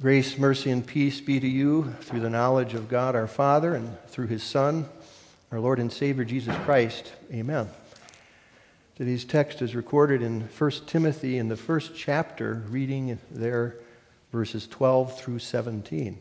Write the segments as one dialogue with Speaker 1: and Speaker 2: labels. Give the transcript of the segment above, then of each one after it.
Speaker 1: Grace, mercy, and peace be to you through the knowledge of God our Father and through His Son, our Lord and Savior Jesus Christ. Amen. Today's text is recorded in 1 Timothy in the first chapter, reading there verses 12 through 17.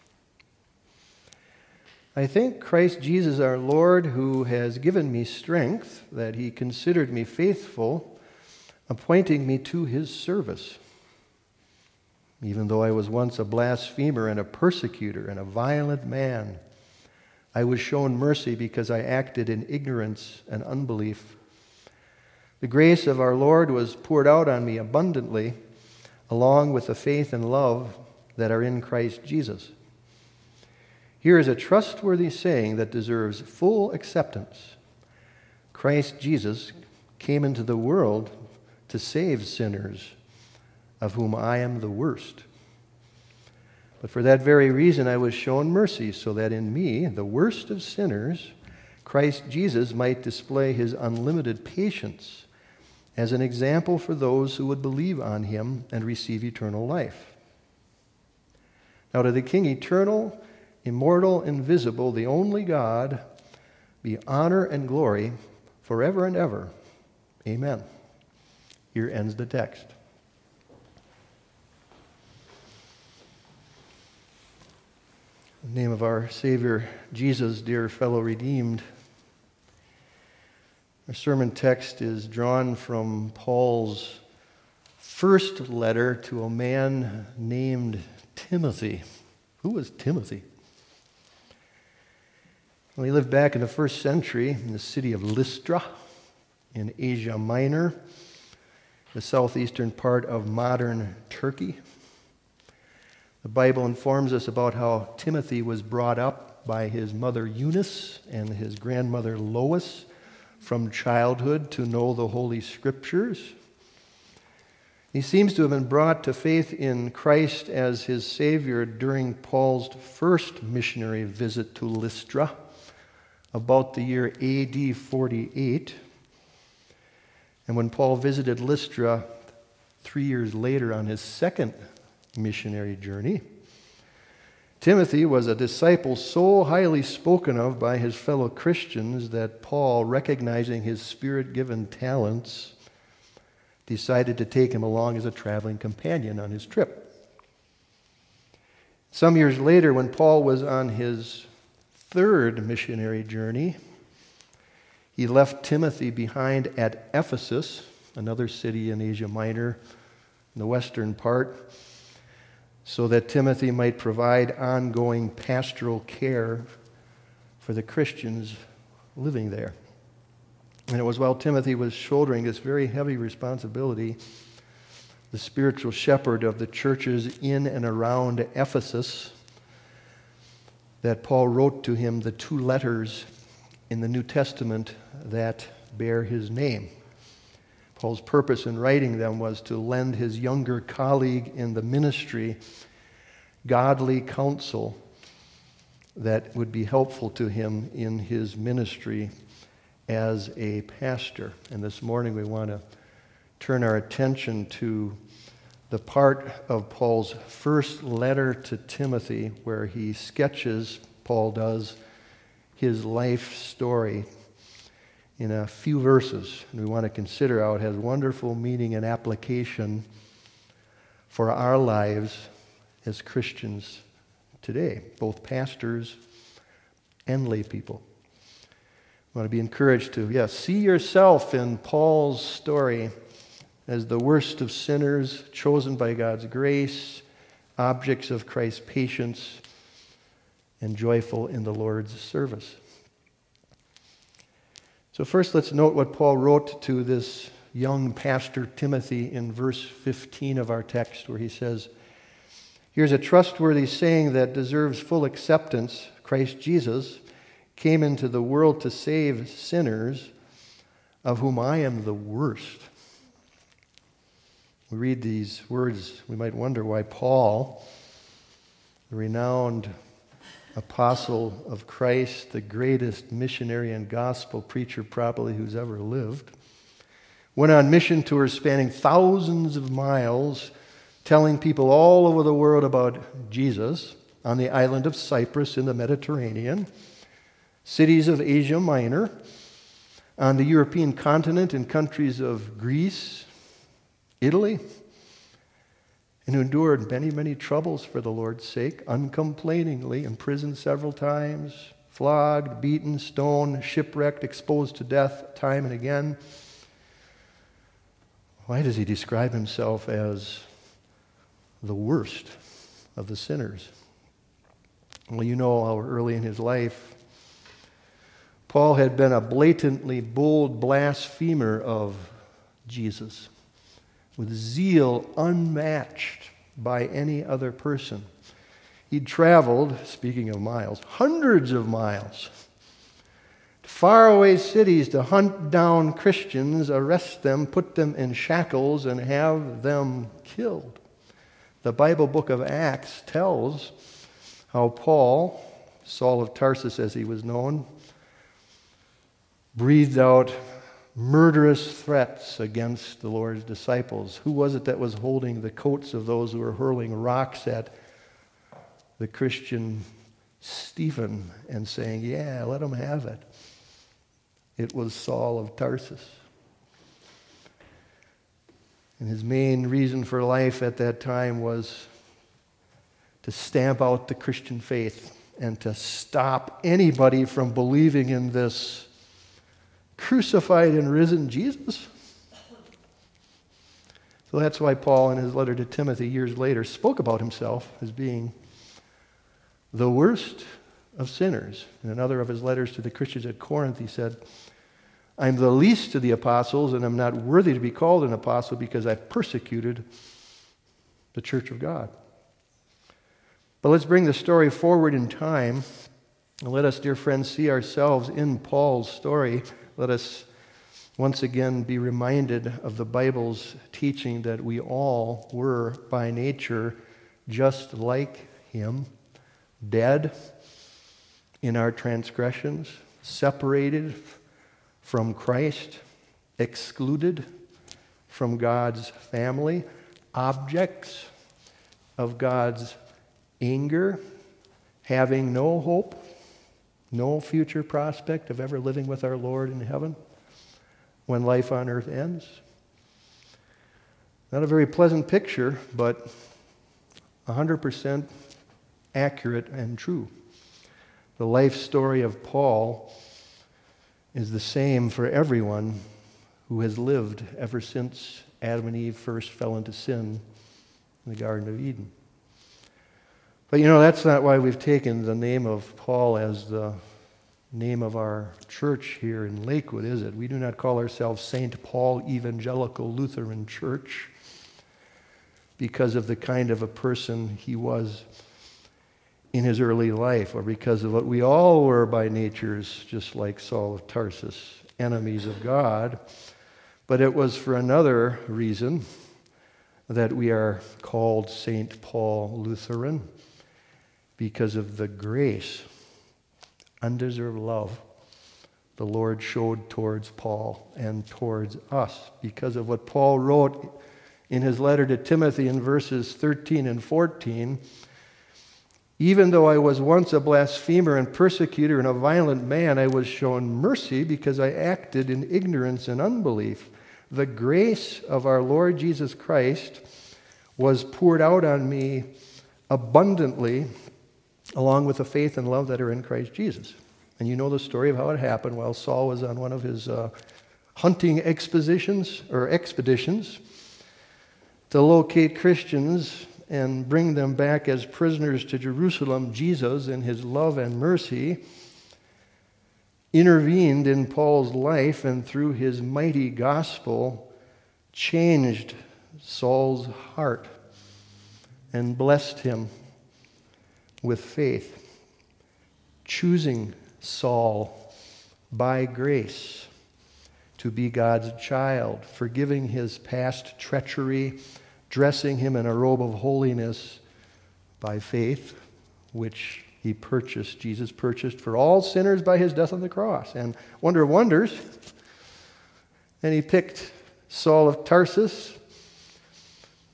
Speaker 1: I thank Christ Jesus our Lord, who has given me strength, that He considered me faithful, appointing me to His service. Even though I was once a blasphemer and a persecutor and a violent man, I was shown mercy because I acted in ignorance and unbelief. The grace of our Lord was poured out on me abundantly, along with the faith and love that are in Christ Jesus. Here is a trustworthy saying that deserves full acceptance. Christ Jesus came into the world to save sinners, of whom I am the worst. But for that very reason I was shown mercy, so that in me, the worst of sinners, Christ Jesus might display His unlimited patience as an example for those who would believe on Him and receive eternal life. Now to the King, eternal, immortal, invisible, the only God, be honor and glory forever and ever. Amen. Here ends the text. In the name of our Savior Jesus, dear fellow redeemed, our sermon text is drawn from Paul's first letter to a man named Timothy. Who was Timothy? Well, he lived back in the first century in the city of Lystra in Asia Minor, the southeastern part of modern Turkey. The Bible informs us about how Timothy was brought up by his mother Eunice and his grandmother Lois from childhood to know the Holy Scriptures. He seems to have been brought to faith in Christ as his Savior during Paul's first missionary visit to Lystra, about the year AD 48. And when Paul visited Lystra 3 years later on his second missionary journey, Timothy was a disciple so highly spoken of by his fellow Christians that Paul, recognizing his Spirit-given talents, decided to take him along as a traveling companion on his trip. Some years later, when Paul was on his third missionary journey, he left Timothy behind at Ephesus, another city in Asia Minor, in the western part, so that Timothy might provide ongoing pastoral care for the Christians living there. And it was while Timothy was shouldering this very heavy responsibility, the spiritual shepherd of the churches in and around Ephesus, that Paul wrote to him the 2 letters in the New Testament that bear his name. Paul's purpose in writing them was to lend his younger colleague in the ministry godly counsel that would be helpful to him in his ministry as a pastor. And this morning we want to turn our attention to the part of Paul's first letter to Timothy where he sketches, Paul does, his life story in a few verses. And we want to consider how it has wonderful meaning and application for our lives as Christians today, both pastors and lay people. I want to be encouraged to, see yourself in Paul's story as the worst of sinners, chosen by God's grace, objects of Christ's patience, and joyful in the Lord's service. So first, let's note what Paul wrote to this young pastor Timothy in verse 15 of our text, where he says, "Here's a trustworthy saying that deserves full acceptance. Christ Jesus came into the world to save sinners, of whom I am the worst." We read these words, we might wonder why Paul, the renowned apostle of Christ, the greatest missionary and gospel preacher probably who's ever lived, went on mission tours spanning thousands of miles telling people all over the world about Jesus on the island of Cyprus in the Mediterranean, cities of Asia Minor, on the European continent in countries of Greece, Italy, and who endured many, many troubles for the Lord's sake, uncomplainingly, imprisoned several times, flogged, beaten, stoned, shipwrecked, exposed to death time and again. Why does he describe himself as the worst of the sinners? Well, you know how early in his life Paul had been a blatantly bold blasphemer of Jesus, with zeal unmatched by any other person. He'd traveled, speaking of miles, hundreds of miles, to faraway cities to hunt down Christians, arrest them, put them in shackles, and have them killed. The Bible book of Acts tells how Paul, Saul of Tarsus as he was known, breathed out murderous threats against the Lord's disciples. Who was it that was holding the coats of those who were hurling rocks at the Christian Stephen and saying, yeah, let him have it? It was Saul of Tarsus. And his main reason for life at that time was to stamp out the Christian faith and to stop anybody from believing in this crucified and risen Jesus. So that's why Paul, in his letter to Timothy years later, spoke about himself as being the worst of sinners. In another of his letters to the Christians at Corinth, he said, I'm the least of the apostles, and I'm not worthy to be called an apostle because I've persecuted the church of God. But let's bring the story forward in time, and let us, dear friends, see ourselves in Paul's story. Let us once again be reminded of the Bible's teaching that we all were by nature just like him, dead in our transgressions, separated from Christ, excluded from God's family, objects of God's anger, having no hope, no future prospect of ever living with our Lord in heaven when life on earth ends. Not a very pleasant picture, but 100% accurate and true. The life story of Paul is the same for everyone who has lived ever since Adam and Eve first fell into sin in the Garden of Eden. But you know, that's not why we've taken the name of Paul as the name of our church here in Lakewood, is it? We do not call ourselves St. Paul Evangelical Lutheran Church because of the kind of a person he was in his early life, or because of what we all were by natures, just like Saul of Tarsus, enemies of God. But it was for another reason that we are called St. Paul Lutheran, because of the grace, undeserved love the Lord showed towards Paul and towards us, because of what Paul wrote in his letter to Timothy in verses 13 and 14. Even though I was once a blasphemer and persecutor and a violent man, I was shown mercy because I acted in ignorance and unbelief. The grace of our Lord Jesus Christ was poured out on me abundantly, along with the faith and love that are in Christ Jesus. And you know the story of how it happened while Saul was on one of his hunting expeditions to locate Christians and bring them back as prisoners to Jerusalem. Jesus, in his love and mercy, intervened in Paul's life, and through his mighty gospel changed Saul's heart and blessed him with faith, choosing Saul by grace to be God's child, forgiving his past treachery, dressing him in a robe of holiness by faith, which Jesus purchased for all sinners by his death on the cross. And wonder of wonders, and he picked Saul of Tarsus,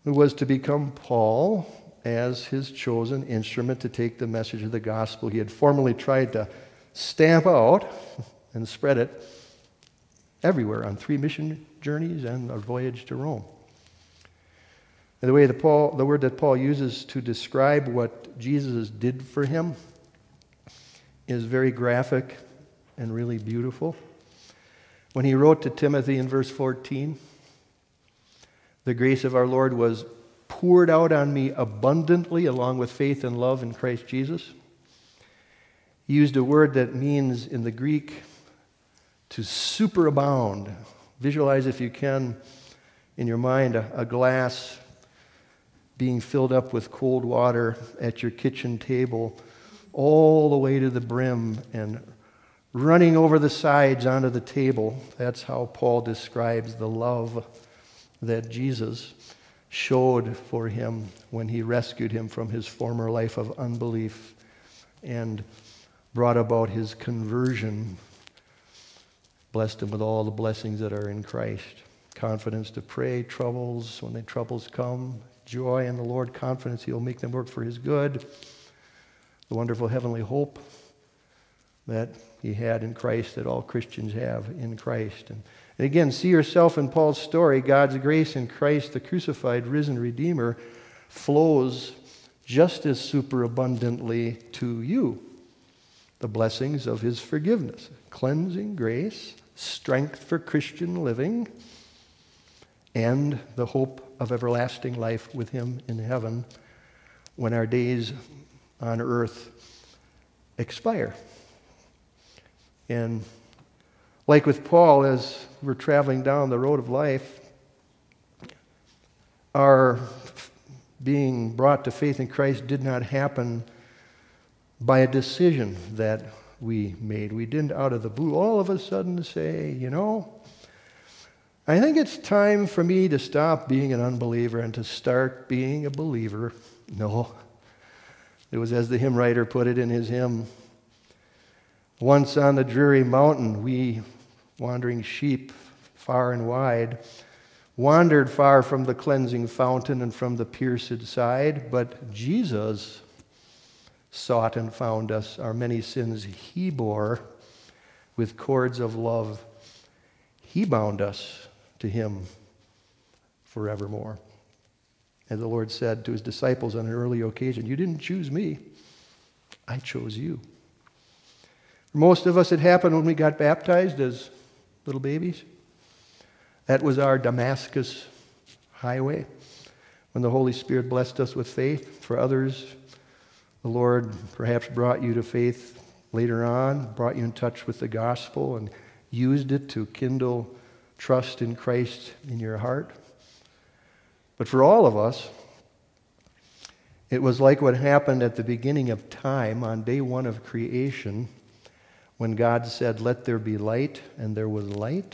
Speaker 1: who was to become Paul as his chosen instrument to take the message of the gospel he had formerly tried to stamp out and spread it everywhere on 3 mission journeys and a voyage to Rome. And the word that Paul uses to describe what Jesus did for him is very graphic and really beautiful. When he wrote to Timothy in verse 14, the grace of our Lord was poured out on me abundantly along with faith and love in Christ Jesus. He used a word that means in the Greek to superabound. Visualize, if you can, in your mind, a glass being filled up with cold water at your kitchen table all the way to the brim and running over the sides onto the table. That's how Paul describes the love that Jesus showed for him when he rescued him from his former life of unbelief and brought about his conversion, blessed him with all the blessings that are in Christ. Confidence to pray, troubles, when the troubles come, joy in the Lord, confidence he'll make them work for his good, the wonderful heavenly hope that he had in Christ, that all Christians have in Christ. And again, see yourself in Paul's story. God's grace in Christ, the crucified, risen Redeemer, flows just as superabundantly to you. The blessings of his forgiveness, cleansing grace, strength for Christian living, and the hope of everlasting life with him in heaven when our days on earth expire. And like with Paul, as we're traveling down the road of life, our being brought to faith in Christ did not happen by a decision that we made. We didn't out of the blue all of a sudden say, I think it's time for me to stop being an unbeliever and to start being a believer. No. It was as the hymn writer put it in his hymn, once on the dreary mountain, we, wandering sheep far and wide, wandered far from the cleansing fountain and from the pierced side, but Jesus sought and found us. Our many sins he bore with cords of love. He bound us to him forevermore. As the Lord said to his disciples on an early occasion, you didn't choose me, I chose you. For most of us, it happened when we got baptized as little babies. That was our Damascus highway, when the Holy Spirit blessed us with faith. For others, the Lord perhaps brought you to faith later on, brought you in touch with the gospel, and used it to kindle trust in Christ in your heart. But for all of us, it was like what happened at the beginning of time on day one of creation, when God said, let there be light, and there was light.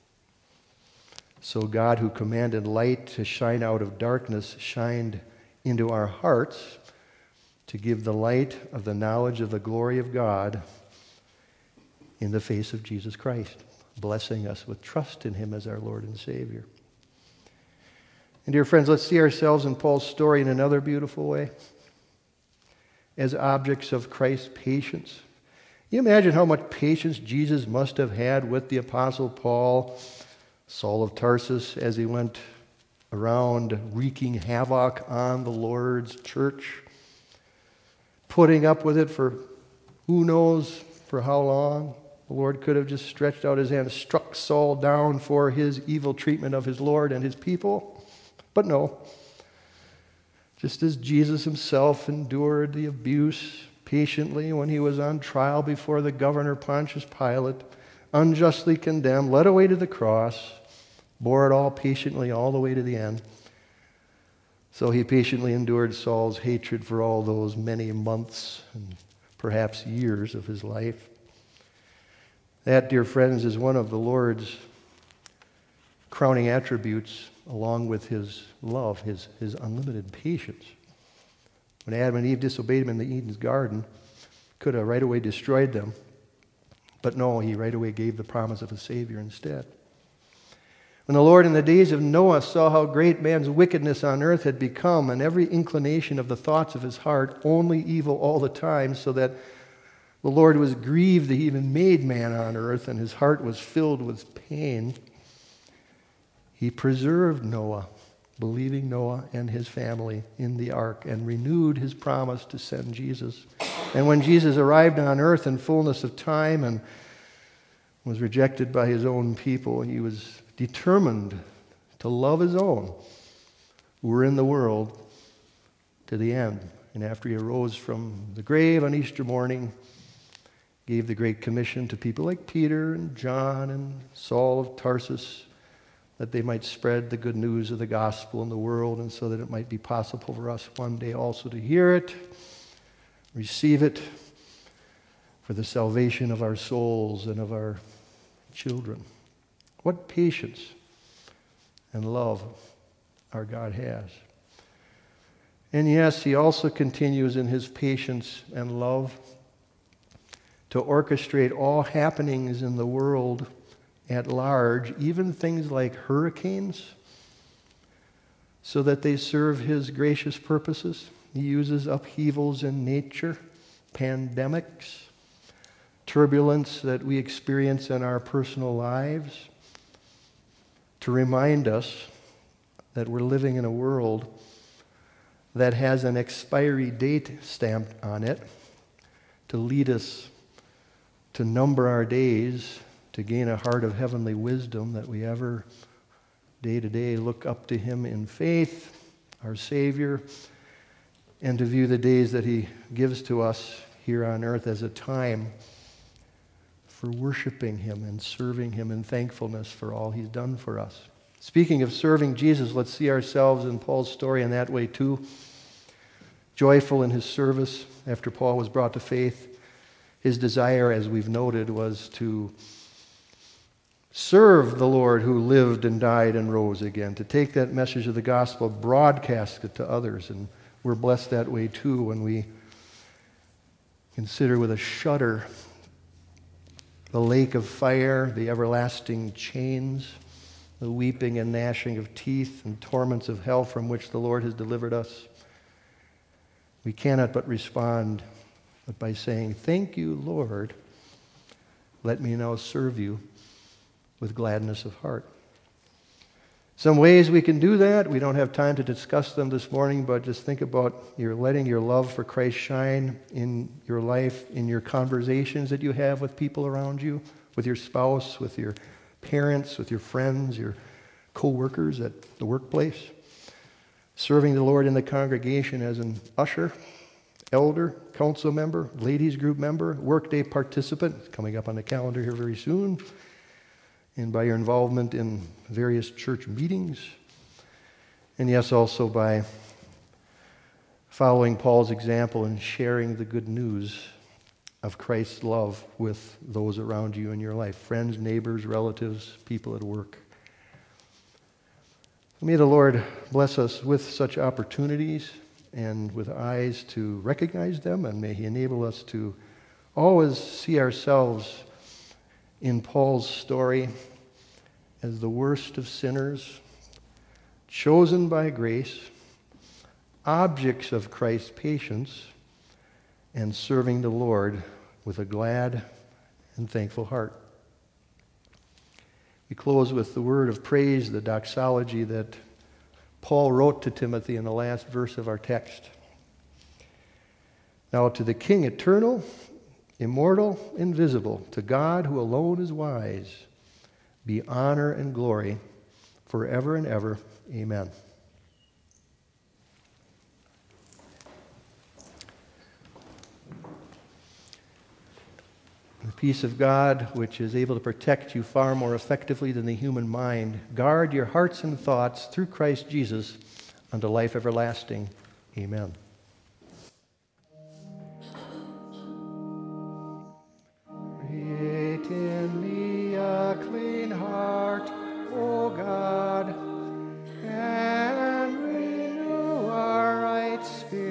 Speaker 1: So God, who commanded light to shine out of darkness, shined into our hearts to give the light of the knowledge of the glory of God in the face of Jesus Christ, blessing us with trust in him as our Lord and Savior. And dear friends, let's see ourselves in Paul's story in another beautiful way, as objects of Christ's patience. Can you imagine how much patience Jesus must have had with the Apostle Paul, Saul of Tarsus, as he went around wreaking havoc on the Lord's church, putting up with it for who knows for how long. The Lord could have just stretched out his hand, struck Saul down for his evil treatment of his Lord and his people. But no. Just as Jesus himself endured the abuse patiently when he was on trial before the governor Pontius Pilate, unjustly condemned, led away to the cross, bore it all patiently all the way to the end. So he patiently endured Saul's hatred for all those many months and perhaps years of his life. That, dear friends, is one of the Lord's crowning attributes, along with his love, his unlimited patience. When Adam and Eve disobeyed him in the Eden's garden, could have right away destroyed them. But no, he right away gave the promise of a Savior instead. When the Lord in the days of Noah saw how great man's wickedness on earth had become, and every inclination of the thoughts of his heart only evil all the time, so that the Lord was grieved that he even made man on earth, and his heart was filled with pain, he preserved Noah, believing Noah and his family in the ark, and renewed his promise to send Jesus. And when Jesus arrived on earth in fullness of time and was rejected by his own people, he was determined to love his own who were in the world to the end. And after he arose from the grave on Easter morning, gave the Great Commission to people like Peter and John and Saul of Tarsus, that they might spread the good news of the gospel in the world, and so that it might be possible for us one day also to hear it, receive it, for the salvation of our souls and of our children. What patience and love our God has. And yes, he also continues in his patience and love to orchestrate all happenings in the world at large, even things like hurricanes, so that they serve his gracious purposes. He uses upheavals in nature, pandemics, turbulence that we experience in our personal lives, to remind us that we're living in a world that has an expiry date stamped on it, to lead us to number our days, to gain a heart of heavenly wisdom, that we ever, day to day, look up to him in faith, our Savior, and to view the days that he gives to us here on earth as a time for worshiping him and serving him in thankfulness for all he's done for us. Speaking of serving Jesus, let's see ourselves in Paul's story in that way too. Joyful in his service after Paul was brought to faith, his desire, as we've noted, was to serve the Lord who lived and died and rose again, to take that message of the gospel, broadcast it to others. And we're blessed that way too when we consider with a shudder the lake of fire, the everlasting chains, the weeping and gnashing of teeth and torments of hell from which the Lord has delivered us. We cannot but respond by saying, "Thank you, Lord. Let me now serve you with gladness of heart." Some ways we can do that. We don't have time to discuss them this morning, but just think about your letting your love for Christ shine in your life, in your conversations that you have with people around you, with your spouse, with your parents, with your friends, your co-workers at the workplace. Serving the Lord in the congregation as an usher, elder, council member, ladies group member, workday participant, coming up on the calendar here very soon, and by your involvement in various church meetings, and yes, also by following Paul's example and sharing the good news of Christ's love with those around you in your life, friends, neighbors, relatives, people at work. May the Lord bless us with such opportunities and with eyes to recognize them, and may he enable us to always see ourselves in Paul's story as the worst of sinners, chosen by grace, objects of Christ's patience, and serving the Lord with a glad and thankful heart. We close with the word of praise, the doxology that Paul wrote to Timothy in the last verse of our text. Now to the King eternal, immortal, invisible, to God who alone is wise, be honor and glory forever and ever. Amen. The peace of God, which is able to protect you far more effectively than the human mind, guard your hearts and thoughts through Christ Jesus unto life everlasting. Amen. Create in me a clean heart, O God, and renew a right spirit